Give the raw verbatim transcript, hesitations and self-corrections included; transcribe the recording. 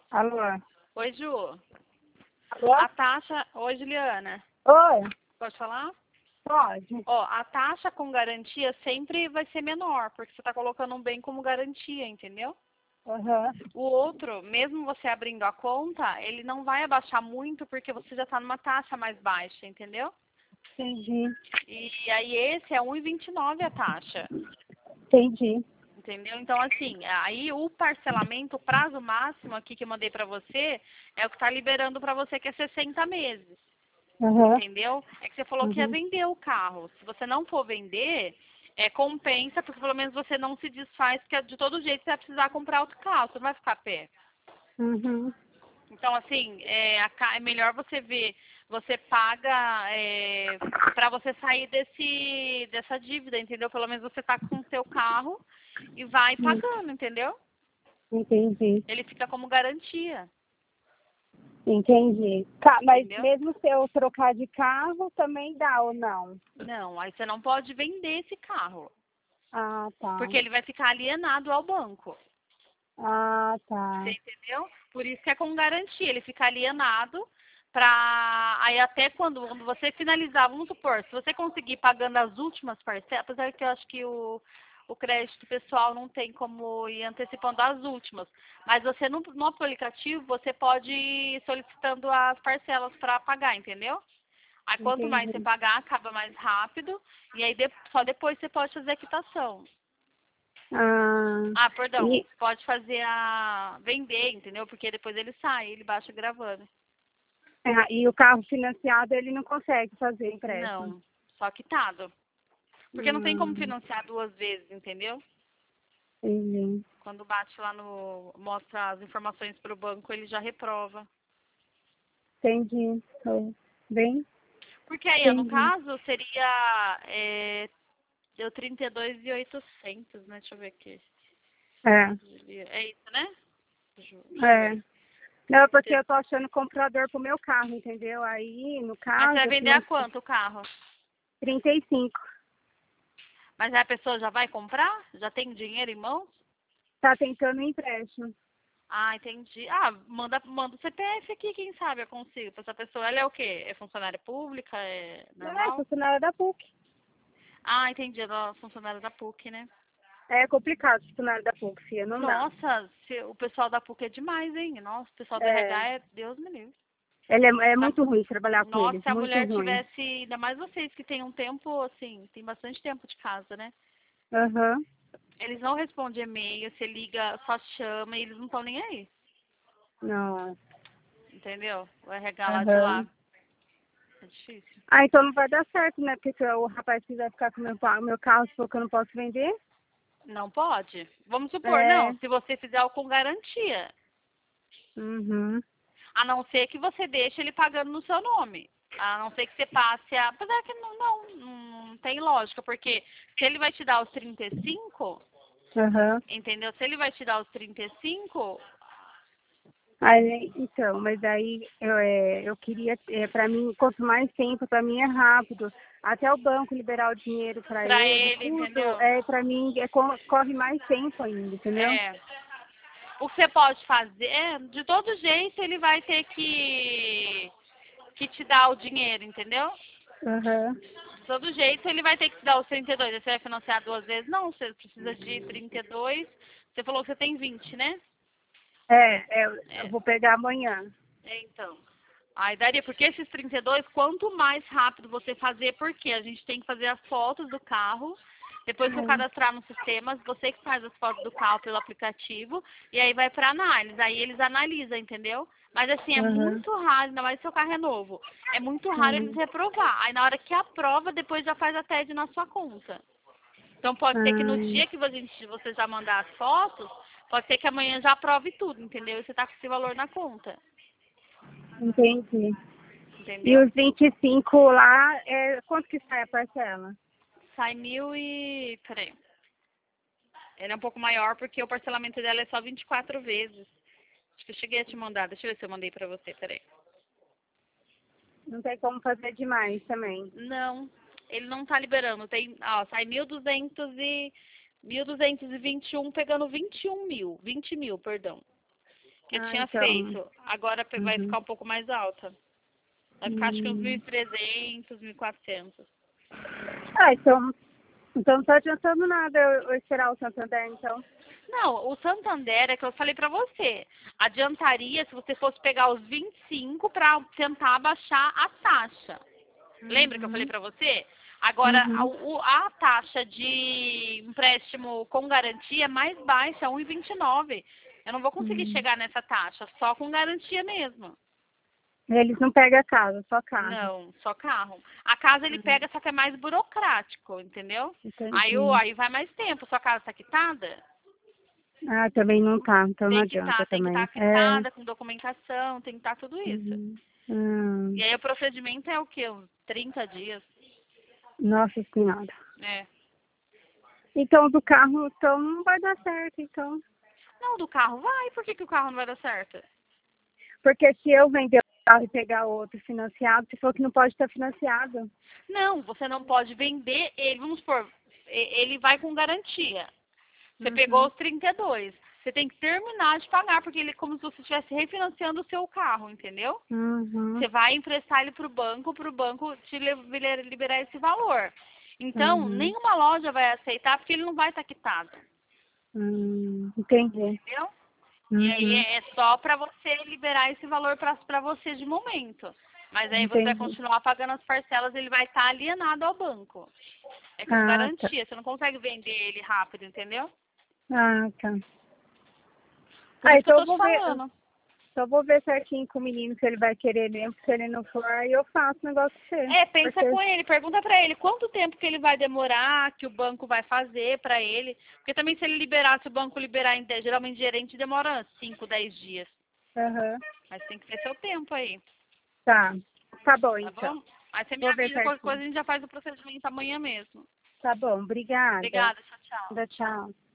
Alô? Oi, Ju. Alô? A taxa... Oi, Juliana. Oi? Pode falar? Pode. Ó, a taxa com garantia sempre vai ser menor, porque você está colocando um bem como garantia, entendeu? Aham. O outro, mesmo você abrindo a conta, ele não vai abaixar muito porque você já está numa taxa mais baixa, entendeu? Entendi. E aí esse é um e vinte e nove a taxa, Entendi. entendeu? Então, assim, aí o parcelamento, o prazo máximo aqui que eu mandei para você, é o que está liberando para você, que é sessenta meses. Aham. Entendeu? É que você falou que ia Uhum. vender o carro. Se você não for vender, é, compensa, porque pelo menos você não se desfaz, porque de todo jeito você vai precisar comprar outro carro, você não vai ficar a pé. Uhum. Então, assim, é, a ca- é melhor você ver, você paga é, para você sair desse, dessa dívida, entendeu? Pelo menos você tá com o seu carro e vai Hum. pagando, entendeu? Entendi. Ele fica como garantia, Entendi. Tá, mas entendeu? mesmo se eu trocar de carro, também dá ou não? Não, aí você não pode vender esse carro, Ah, tá. porque ele vai ficar alienado ao banco. Ah, Você tá. entendeu? Por isso que é com garantia, ele fica alienado para aí até quando, quando você finalizar, vamos supor, se você conseguir pagando as últimas parcelas, apesar que eu acho que o, o crédito pessoal não tem como ir antecipando as últimas, mas você no, no aplicativo você pode ir solicitando as parcelas para pagar, entendeu? Aí quanto mais você Entendi. pagar, acaba mais rápido, e aí de- só depois você pode fazer a quitação. Ah, Ah, perdão. e, Pode fazer a... vender, entendeu? Porque depois ele sai, ele baixa gravando. ah, e o carro financiado ele não consegue fazer empréstimo. Não, só quitado. Porque não tem como Hum, financiar duas vezes, entendeu? entendi. Quando bate lá no... mostra as informações para o banco, ele já reprova. Entendi. Tô bem? Porque aí, no Entendi. caso, seria... É, deu trinta e dois mil e oitocentos, né? Deixa eu ver aqui. É. É isso, né? Ju- Deixa eu É. ver. Não, é porque eu tô achando comprador pro meu carro, entendeu? Aí, no Mas você vai caso, vender a financia quanto o carro? trinta e cinco. Mas aí a pessoa já vai comprar? Já tem dinheiro em mãos? Tá tentando um empréstimo. Ah, entendi. Ah, manda, manda o C P F aqui, quem sabe eu consigo. Pra essa pessoa, ela é o quê? É funcionária pública? É É, normal? funcionária da P U C. Ah, entendi. Ela é funcionária da P U C, né? É complicado funcionário da P U C, filha, não dá. Nossa, se, o pessoal da P U C é demais, hein? Nossa, o pessoal do É, R H é Deus me livre. ele é, é Tá- muito ruim trabalhar com Nossa, eles, se a muito mulher ruim. tivesse, ainda mais vocês que tem um tempo, assim, tem bastante tempo de casa, né? Aham. Eles não respondem e-mail, você liga, só chama e eles não estão nem aí. Não. Entendeu? O R H lá de Aham. lá. É difícil. Ah, então não vai dar certo, né? Porque se o rapaz quiser ficar com o meu, pa- meu carro, se for que eu não posso vender. Não pode? Vamos supor, É. não, se você fizer o com garantia. Uhum. A não ser que você deixe ele pagando no seu nome. A não ser que você passe a... Apesar que não, não, não tem lógica, porque se ele vai te dar os trinta e cinco, Aham. entendeu? Se ele vai te dar os trinta e cinco, Aí, então, mas aí eu, é, eu queria, é, para mim, quanto mais tempo, para mim é rápido. Até o banco liberar o dinheiro para pra ele, ele, tudo, entendeu? é, para mim, é, co- corre mais tempo ainda, entendeu? É. O que você pode fazer, é, de todo jeito ele vai ter que, que te dar o dinheiro, entendeu? Aham. De todo jeito, ele vai ter que te dar os trinta e dois. Aí você vai financiar duas vezes? Não, você precisa de trinta e dois. Você falou que você tem vinte, né? É, é, eu É, vou pegar amanhã. é então. Aí daria, porque esses trinta e dois, quanto mais rápido você fazer, porque a gente tem que fazer as fotos do carro. Depois que eu Uhum. cadastrar no sistema, você que faz as fotos do carro pelo aplicativo, e aí vai para análise. Aí eles analisam, entendeu? Mas assim, é Uhum. muito raro, ainda mais se seu carro é novo. É muito raro eles Uhum. reprovar. Aí na hora que aprova, depois já faz a T E D na sua conta. Então pode ser que no Ah, dia que você, você já mandar as fotos, pode ser que amanhã já aprove tudo, entendeu? E você tá com esse valor na conta, entendi. E entendeu? os vinte e cinco lá, é, quanto que sai a parcela? Sai mil e... Peraí. Ele é um pouco maior porque o parcelamento dela é só vinte e quatro vezes. Acho que eu cheguei a te mandar. Deixa eu ver se eu mandei pra você, peraí. Não tem como fazer demais também. Não, ele não tá liberando. Tem, ó, sai mil duzentos e... mil duzentos e vinte e um pegando vinte e um mil. vinte mil, perdão. que eu Ah, tinha então. feito. Agora pe- vai Uhum. ficar um pouco mais alta. Vai ficar acho que uns Hum. mil e trezentos, mil e quatrocentos. Ah, então, então não tá adiantando nada eu, eu esperar o Santander, então. Não, o Santander é que eu falei pra você. Adiantaria se você fosse pegar os vinte e cinco pra tentar abaixar a taxa. Lembra que eu falei Uhum. pra você? Agora, a, Uhum. o- a taxa de empréstimo com garantia é mais baixa, um e vinte e nove. Eu não vou conseguir Uhum. chegar nessa taxa, só com garantia mesmo. Eles não pegam a casa, só carro. Não, só carro. A casa ele Uhum. pega, só que é mais burocrático, entendeu? Aí, o, Entendi. aí vai mais tempo. Sua casa tá quitada? Ah, também não tá, então não Tem que adianta estar, tem que estar também. É. quitada, com documentação, tem que estar tudo isso. Uhum. Hum. E aí o procedimento é o quê? Uns trinta dias? Nossa Senhora. É. Então, do carro, então não vai dar certo, então. Não, do carro vai. Por que, que o carro não vai dar certo? Porque se eu vender o carro e pegar outro financiado, você falou que não pode estar financiado. Não, você não pode vender ele. Vamos supor, e- ele vai com garantia. Você Uhum. pegou os trinta e dois. Você tem que terminar de pagar, porque ele é como se você estivesse refinanciando o seu carro, entendeu? Uhum. Você vai emprestar ele para o banco, para o banco te li- liberar esse valor. Então, Uhum. nenhuma loja vai aceitar, porque ele não vai estar quitado, Hum, entendi. entendeu? E aí Uhum. é só para você liberar esse valor para você de momento. Mas aí você vai Entendi. continuar pagando as parcelas, ele vai estar alienado ao banco. É com Ah, tá. garantia, você não consegue vender ele rápido, entendeu? Ah, tá. Por Ah, isso que eu então eu tô te vou ver. falando. Só vou ver certinho com o menino se ele vai querer mesmo. Se ele não for, aí eu faço o negócio pra você. É, pensa Porque. com ele, pergunta pra ele quanto tempo que ele vai demorar, que o banco vai fazer pra ele. Porque também se ele liberar, se o banco liberar, em dez, geralmente gerente demora cinco, dez dias. Aham. Mas tem que ter seu tempo aí, Tá. Tá bom, tá então. bom? Aí você me Vou ver avisa, qualquer certinho. coisa a gente já faz o procedimento amanhã mesmo. Tá bom, obrigada. Obrigada, tchau, tchau. Tchau.